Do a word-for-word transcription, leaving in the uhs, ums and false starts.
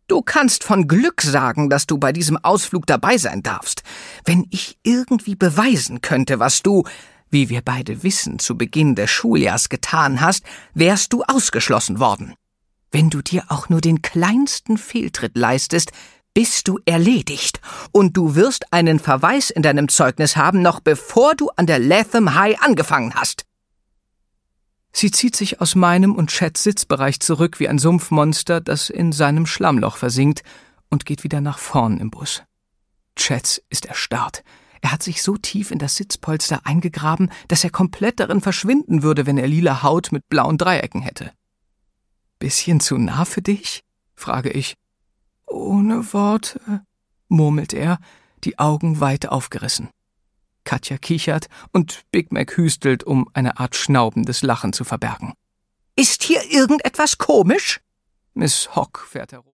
Du kannst von Glück sagen, dass du bei diesem Ausflug dabei sein darfst. Wenn ich irgendwie beweisen könnte, was du, wie wir beide wissen, zu Beginn des Schuljahrs getan hast, wärst du ausgeschlossen worden. Wenn du dir auch nur den kleinsten Fehltritt leistest, bist du erledigt. Und du wirst einen Verweis in deinem Zeugnis haben, noch bevor du an der Latham High angefangen hast. Sie zieht sich aus meinem und Chads Sitzbereich zurück wie ein Sumpfmonster, das in seinem Schlammloch versinkt, und geht wieder nach vorn im Bus. Chads ist erstarrt. Er hat sich so tief in das Sitzpolster eingegraben, dass er komplett darin verschwinden würde, wenn er lila Haut mit blauen Dreiecken hätte. »Bisschen zu nah für dich?« frage ich. »Ohne Worte«, murmelt er, die Augen weit aufgerissen. Katja kichert und Big Mac hüstelt, um eine Art schnaubendes Lachen zu verbergen. »Ist hier irgendetwas komisch?« Miss Hogg fährt herum.